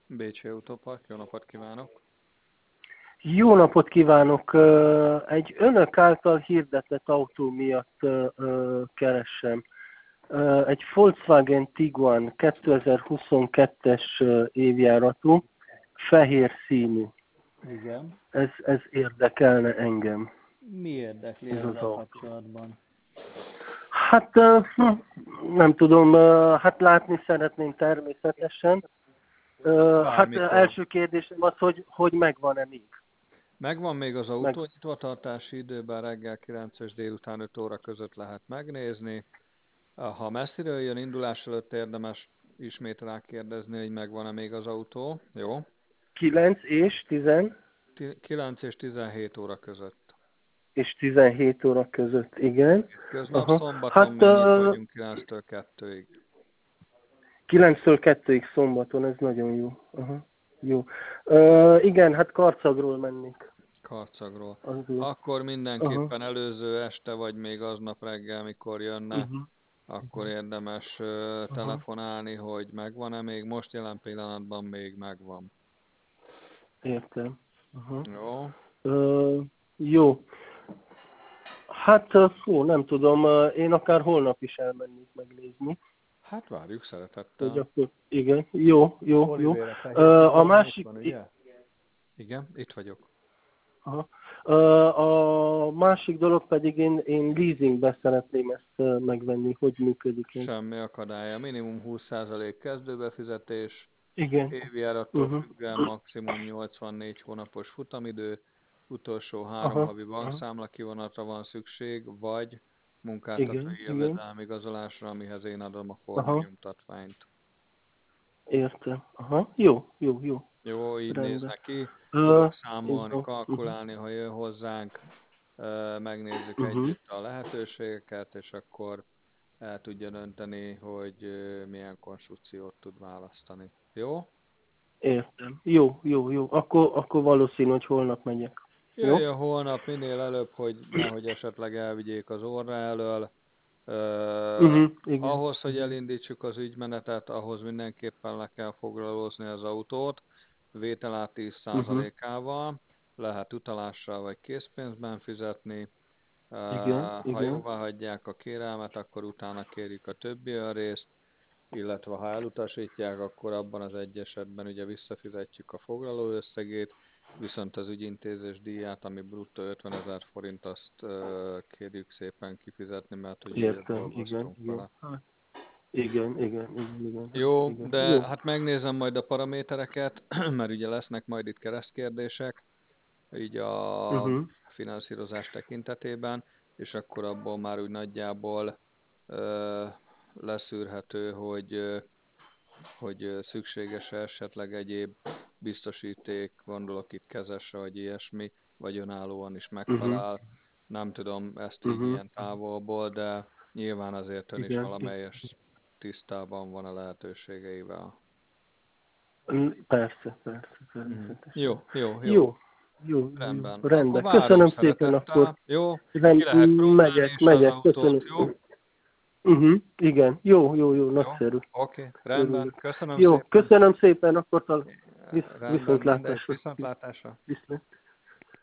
Bécsi Autópark, jó napot kívánok! Jó napot kívánok! Egy önök által hirdetett autó miatt keresem. Egy Volkswagen Tiguan 2022-es évjáratú, fehér színű. Igen. Ez érdekelne engem, Mi érdekli ez az ezzel autó. kapcsolatban? Hát nem tudom, hát látni szeretném természetesen. Hát Bármikor. első kérdésem az, hogy megvan-e még? Megvan még az autó, nyitvatartási időben reggel 9 és délután 5 óra között lehet megnézni. Ha messziről jön, indulás előtt érdemes ismét rákérdezni, hogy megvan-e még az autó. Jó? 9 és 10 9 és 17 óra között. és 17 óra között, igen. Köznap Aha. szombaton Hát még nyitva vagyunk 9-től 2-ig. 9-től 2-ig szombaton, ez nagyon jó. Aha. Jó. Igen, hát Karcagról mennék. Karcagról. Azért. Akkor Aha. mindenképpen előző este, vagy még aznap reggel, mikor jönne, Uh-huh. akkor érdemes Aha. telefonálni, hogy megvan-e még. Most jelen pillanatban még megvan. Értem. Aha. Jó? Jó. Hát, nem tudom, én akár holnap is elmennék megnézni. Hát várjuk Hogy szeretettel. akkor, igen, jó. Olivére A másik, van, ugye? Igen, itt vagyok. aha. A másik dolog pedig én leasingbe szeretném ezt megvenni, hogy működik ez. Semmi akadálya. Minimum 20% kezdőbefizetés, Igen. évjárattól Uh-huh. függően maximum 84 hónapos futamidő, utolsó 3 Aha. havi Aha. bankszámla kivonatra van szükség, vagy munkáltatói Igen. jövedelmigazolásra, amihez én adom a Aha. formanyomtatványt. Értem. Aha. Jó. Jó, így néz Rendben. neki. Tudok számolni, Jó. Uh-huh. kalkulálni, ha jön hozzánk, megnézzük Uh-huh. együtt a lehetőségeket, és akkor el tudja dönteni, hogy milyen konstrukciót tud választani. Jó? Értem. Jó. Akkor valószínű, hogy holnap megyek. Jó? Jöjjön holnap minél előbb, hogy nehogy esetleg elvigyék az orra elől. Igen. Ahhoz, hogy elindítsuk az ügymenetet, ahhoz mindenképpen le kell foglalózni az autót, vételár Uh-huh. 10%-ával, lehet utalással vagy készpénzben fizetni. Ha Igen. jóvá hagyják a kérelmet, akkor utána kérjük a többi részt, illetve ha elutasítják, akkor abban az egy esetben ugye visszafizetjük a foglaló összegét, viszont az ügyintézés díját, ami bruttó 50 000 forint, azt kérjük szépen kifizetni, mert hogy ugye Értem. dolgoztunk vele. Hát, igen. Jó, de Jó. hát megnézem majd a paramétereket, mert ugye lesznek majd itt keresztkérdések, így a Uh-huh. finanszírozás tekintetében, és akkor abból már úgy nagyjából ö, leszűrhető, hogy szükséges-e esetleg egyéb biztosíték, gondolok itt kezesre, vagy ilyesmi, vagy önállóan is Uh-huh. megfelel. Nem tudom ezt így Uh-huh. ilyen távolból, de nyilván azért ön is Igen. valamelyes tisztában van a lehetőségeivel. Persze, Mhm. természetesen. Jó. Jó. Jó. Rendben. Akkor Rendben. várom Köszönöm szépen akkor. szeretettel. Jó, ki lehet próbálni Megyek, is az autót, köszönöm. jó? Igen. Jó, Jó, nagyszerű. oké, rendben. Örülök. Köszönöm Jó, szépen. köszönöm szépen, akkor Rendben, mindegy, viszontlátásra. viszontlátásra. Viszont.